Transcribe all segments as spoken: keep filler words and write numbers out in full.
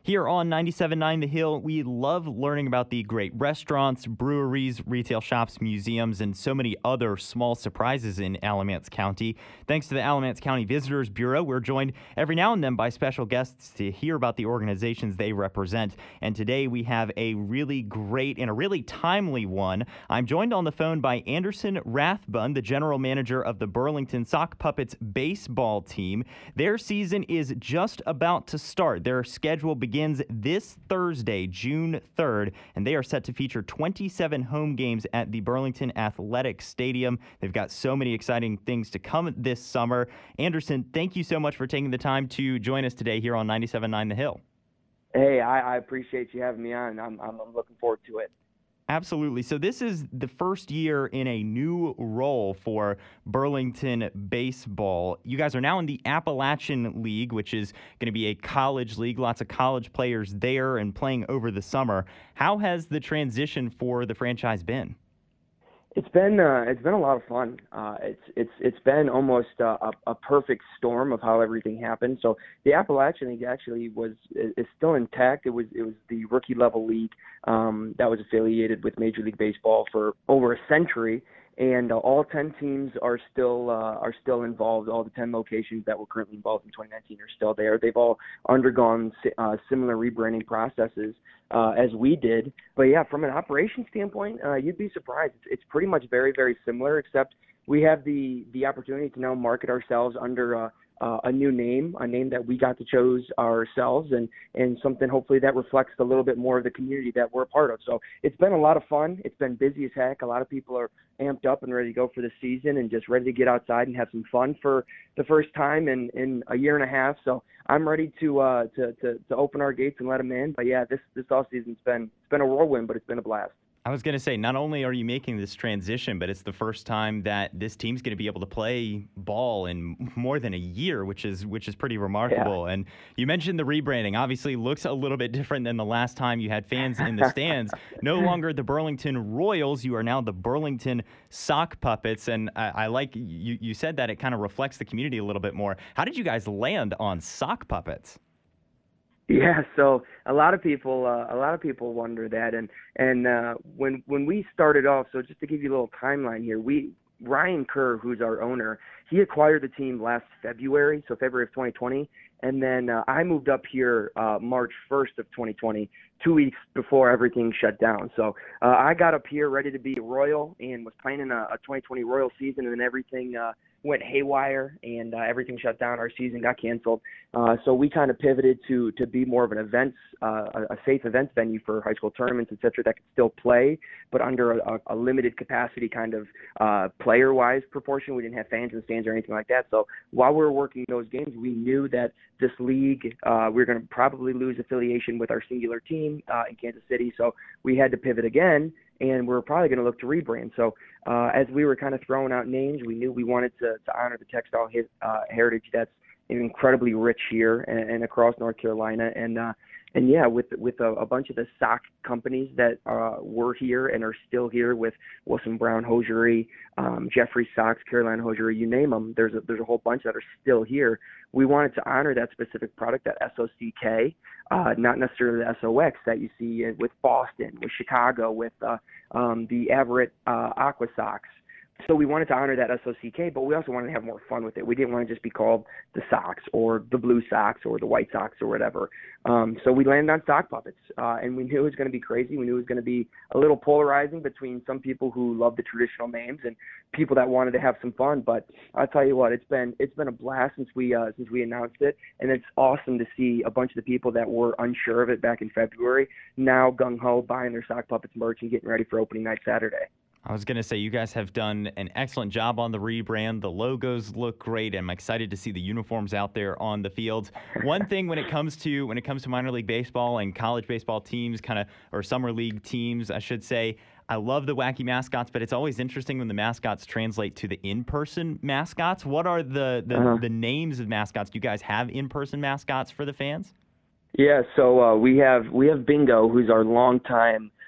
Here on ninety-seven point nine The Hill, we love learning about the great restaurants, breweries, retail shops, museums, and so many other small surprises in Alamance County. Thanks to the Alamance County Visitors Bureau, we're joined every now and then by special guests to hear about the organizations they represent. And today we have a really great and a really timely one. I'm joined on the phone by Anderson Rathbun, the general manager of the Burlington Sock Puppets baseball team. Their season is just about to start. Their schedule begins begins this Thursday, June third, and they are set to feature twenty-seven home games at the Burlington Athletic Stadium. They've got so many exciting things to come this summer. Anderson, thank you so much for taking the time to join us today here on ninety-seven point nine The Hill. Hey, I, I appreciate you having me on. I'm, I'm looking forward to it. Absolutely. So this is the first year in a new role for Burlington baseball. You guys are now in the Appalachian League, which is going to be a college league. Lots of college players there and playing over the summer. How has the transition for the franchise been? It's been uh, it's been a lot of fun. Uh, it's it's it's been almost uh, a, a perfect storm of how everything happened. So the Appalachian League actually was is still intact. It was it was the rookie level league um, that was affiliated with Major League Baseball for over a century, and uh, all ten teams are still uh, are still involved. All the ten locations that were currently involved in twenty nineteen are still there. They've all undergone uh, similar rebranding processes uh, as we did. But yeah, from an operation standpoint, uh, you'd be surprised. It's, it's pretty much very very similar, except we have the the opportunity to now market ourselves under uh, uh, a new name, a name that we got to choose ourselves, and and something hopefully that reflects a little bit more of the community that we're a part of. So it's been a lot of fun. It's been busy as heck. A lot of people are amped up and ready to go for the season and just ready to get outside and have some fun for the first time in, in a year and a half. So I'm ready to uh to, to, to open our gates and let them in. But yeah, this this off season's been it's been a whirlwind, but it's been a blast. I was going to say, not only are you making this transition, but it's the first time that this team's going to be able to play ball in more than a year, which is which is pretty remarkable. Yeah. And you mentioned the rebranding. Obviously, looks a little bit different than the last time you had fans in the stands. No longer the Burlington Royals. You are now the Burlington Sock Puppets. And I, I like you, you said that it kind of reflects the community a little bit more. How did you guys land on Sock Puppets? Yeah, so a lot of people, uh, a lot of people wonder that, and and uh, when when we started off, so just to give you a little timeline here, we Ryan Kerr, who's our owner, he acquired the team last February, so February of twenty twenty, and then uh, I moved up here uh, March first of twenty twenty, two weeks before everything shut down. So uh, I got up here ready to be a Royal and was planning a, a twenty twenty Royal season, and then everything uh, went haywire and uh, everything shut down. Our season got canceled. Uh, so we kind of pivoted to to be more of an events, uh, a, a safe events venue for high school tournaments, et cetera, that could still play, but under a, a limited capacity kind of uh, player-wise proportion. We didn't have fans in the stands or anything like that. So while we were working those games, we knew that this league, uh, we were going to probably lose affiliation with our singular team uh, in Kansas City. So we had to pivot again, and we're probably going to look to rebrand. So uh, as we were kind of throwing out names, we knew we wanted to, to honor the textile his, uh, heritage that's incredibly rich here and, and across North Carolina. And uh, and yeah, with with a, a bunch of the sock companies that uh, were here and are still here, with Wilson Brown Hosiery, um, Jeffrey Socks, Carolina Hosiery, you name them. There's a, there's a whole bunch that are still here. We wanted to honor that specific product, that S O C K, uh, not necessarily the S O X that you see with Boston, with Chicago, with uh, um, the Everett uh, Aqua Sox. So we wanted to honor that S O C K, but we also wanted to have more fun with it. We didn't want to just be called the Sox or the Blue Sox or the White Sox or whatever. Um, so we landed on Sock Puppets, uh, and we knew it was going to be crazy. We knew it was going to be a little polarizing between some people who love the traditional names and people that wanted to have some fun. But I'll tell you what, it's been it's been a blast since we uh, since we announced it, and it's awesome to see a bunch of the people that were unsure of it back in February now gung ho buying their Sock Puppets merch and getting ready for opening night Saturday. I was going to say, you guys have done an excellent job on the rebrand. The logos look great, and I'm excited to see the uniforms out there on the fields. One thing when it comes to when it comes to minor league baseball and college baseball teams, kind of, or summer league teams, I should say, I love the wacky mascots, but it's always interesting when the mascots translate to the in-person mascots. What are the the, uh-huh. the names of mascots? Do you guys have in-person mascots for the fans? Yeah, so uh, we have we have Bingo, who's our longtime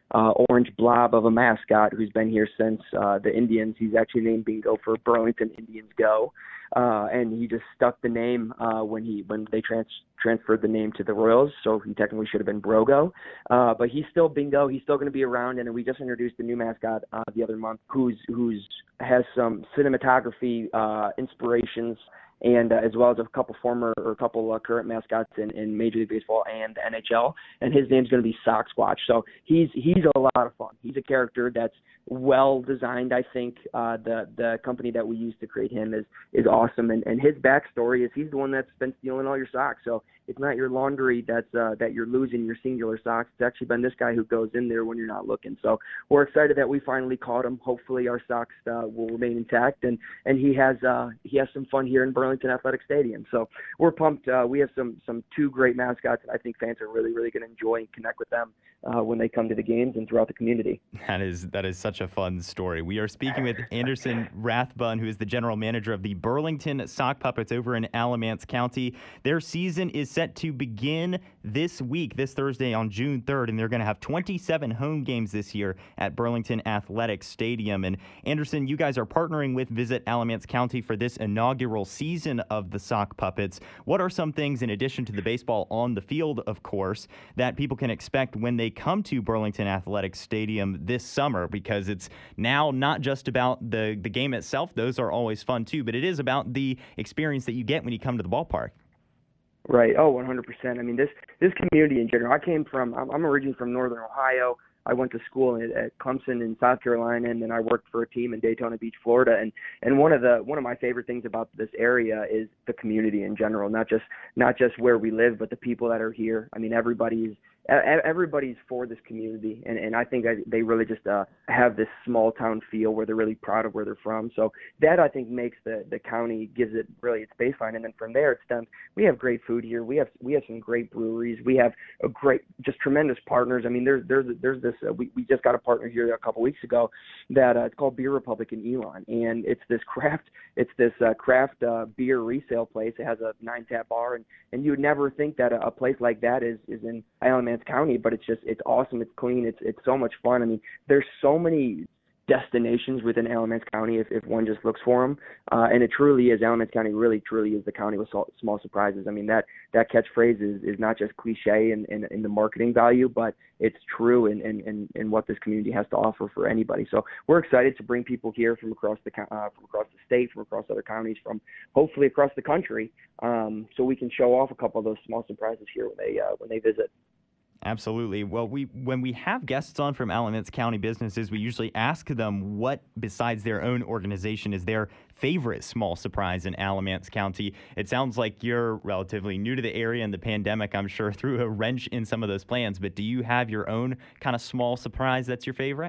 uh, orange blob of a mascot who's been here since uh, the Indians. He's actually named Bingo for Burlington Indians Go, uh, and he just stuck the name uh, when he when they trans- transferred the name to the Royals. So he technically should have been Brogo, uh, but he's still Bingo. He's still going to be around, and we just introduced a new mascot uh, the other month, who's who's has some cinematography uh, inspirations, and uh, as well as a couple former or a couple uh, current mascots in, in Major League Baseball and the N H L. And his name's going to be Sock Squatch. So he's he's a lot of fun. He's a character that's well designed. I think uh, the the company that we use to create him is is awesome. And, and his backstory is he's the one that's been stealing all your socks. So it's not your laundry that's uh, that you're losing your singular socks. It's actually been this guy who goes in there when you're not looking. So we're excited that we finally caught him. Hopefully our socks uh, will remain intact, and and he has uh, he has some fun here in Burlington Athletic Stadium. So we're pumped. Uh, we have some some two great mascots, and I think fans are really really going to enjoy and connect with them uh, when they come to the games and throughout the community. That is that is such a fun story. We are speaking with Anderson Rathbun, who is the general manager of the Burlington Sock Puppets over in Alamance County. Their season is set to begin this week, this Thursday on June third, and they're going to have twenty-seven home games this year at Burlington Athletic Stadium. And Anderson, you guys are partnering with Visit Alamance County for this inaugural season of the Sock Puppets. What are some things, in addition to the baseball on the field, of course, that people can expect when they come to Burlington Athletic Stadium this summer? Because it's now not just about the, the game itself. Those are always fun too, but it is about the experience that you get when you come to the ballpark. Right. Oh, one hundred percent. I mean, this this community in general. I came from. I'm, I'm originally from Northern Ohio. I went to school at, at Clemson in South Carolina, and then I worked for a team in Daytona Beach, Florida. And and one of the one of my favorite things about this area is the community in general. Not just not just where we live, but the people that are here. I mean, everybody's everybody's for this community, and, and I think I, they really just uh, have this small town feel where they're really proud of where they're from. So that, I think, makes the, the county, gives it really its baseline, and then from there it stems. We have great food here. We have we have some great breweries. We have a great, just tremendous partners. I mean, there's there's there's this. Uh, we we just got a partner here a couple weeks ago that uh, it's called Beer Republic in Elon, and it's this craft it's this uh, craft uh, beer resale place. It has a nine tap bar, and and you would never think that a, a place like that is is in Alamance County, but it's just it's awesome. It's clean. It's it's so much fun. I mean, there's so many destinations within Alamance County if, if one just looks for them, uh, and it truly is. Alamance County really truly is the county with small, small surprises. I mean, that that catchphrase is, is not just cliche in, in, in the marketing value, but it's true in, in, in, in what this community has to offer for anybody. So we're excited to bring people here from across the uh, from across the state, from across other counties, from hopefully across the country, um, so we can show off a couple of those small surprises here when they uh, when they visit. Absolutely. Well, we when we have guests on from Alamance County businesses, we usually ask them what, besides their own organization, is their favorite small surprise in Alamance County. It sounds like you're relatively new to the area, and the pandemic, I'm sure, threw a wrench in some of those plans. But do you have your own kind of small surprise that's your favorite?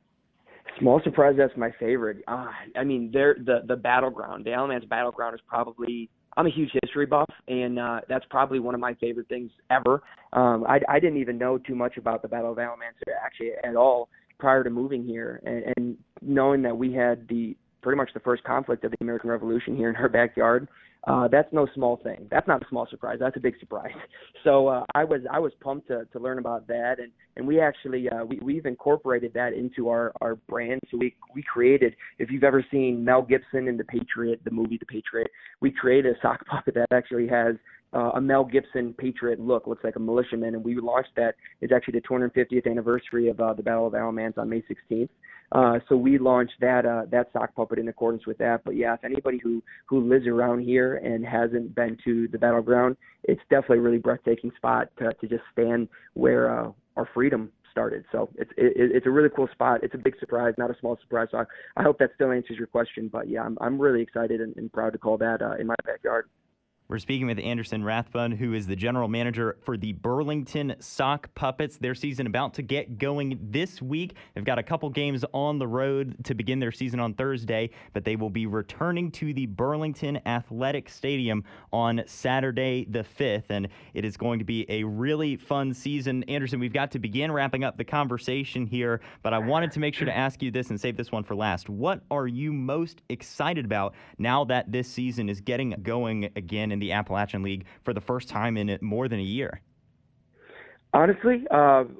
Small surprise that's my favorite. Uh, I mean, they're, the the battleground, the Alamance battleground is probably. I'm a huge history buff, and uh, that's probably one of my favorite things ever. Um, I, I didn't even know too much about the Battle of Alamance actually at all prior to moving here, and, and knowing that we had the pretty much the first conflict of the American Revolution here in our backyard. Uh, that's no small thing. That's not a small surprise. That's a big surprise. So uh, I was I was pumped to, to learn about that, and, and we actually uh, we we've incorporated that into our, our brand. So we we created. If you've ever seen Mel Gibson in The Patriot, the movie The Patriot, we created a sock puppet that actually has uh, a Mel Gibson Patriot look. Looks like a militiaman, and we launched that. It's actually the two hundred fiftieth anniversary of uh, the Battle of Alamance on May sixteenth. Uh, so we launched that uh, that sock puppet in accordance with that. But yeah, if anybody who, who lives around here and hasn't been to the battleground, it's definitely a really breathtaking spot to, to just stand where uh, our freedom started. So it's it, it's a really cool spot. It's a big surprise, not a small surprise. So I, I hope that still answers your question. But yeah, I'm I'm really excited and, and proud to call that uh, in my backyard. We're speaking with Anderson Rathbun, who is the general manager for the Burlington Sock Puppets. Their season about to get going this week. They've got a couple games on the road to begin their season on Thursday, but they will be returning to the Burlington Athletic Stadium on Saturday the fifth, and it is going to be a really fun season. Anderson, we've got to begin wrapping up the conversation here, but I wanted to make sure to ask you this and save this one for last. What are you most excited about now that this season is getting going again in the Appalachian League for the first time in more than a year? Honestly, uh,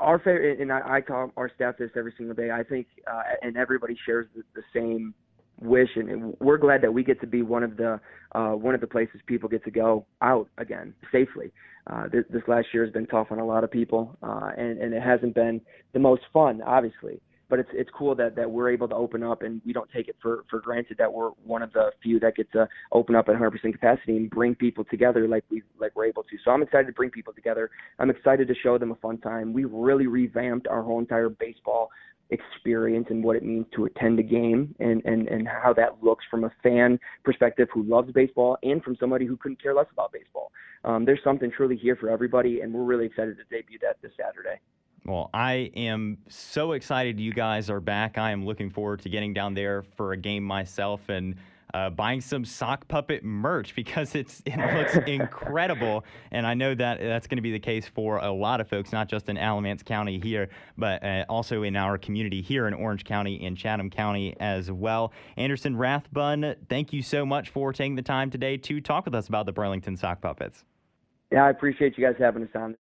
our favorite, and I, I tell our staff this every single day. I think, uh, and everybody shares the, the same wish, and, and we're glad that we get to be one of the uh, one of the places people get to go out again safely. Uh, this, this last year has been tough on a lot of people, uh, and, and it hasn't been the most fun, obviously. But it's it's cool that, that we're able to open up, and we don't take it for, for granted that we're one of the few that get to open up at one hundred percent capacity and bring people together like we like we're able to. So I'm excited to bring people together. I'm excited to show them a fun time. We really revamped our whole entire baseball experience and what it means to attend a game, and, and, and how that looks from a fan perspective who loves baseball and from somebody who couldn't care less about baseball. Um, there's something truly here for everybody, and we're really excited to debut that this Saturday. Well, I am so excited you guys are back. I am looking forward to getting down there for a game myself and uh, buying some sock puppet merch because it's it looks incredible. And I know that that's going to be the case for a lot of folks, not just in Alamance County here, but uh, also in our community here in Orange County and Chatham County as well. Anderson Rathbun, thank you so much for taking the time today to talk with us about the Burlington Sock Puppets. Yeah, I appreciate you guys having us on.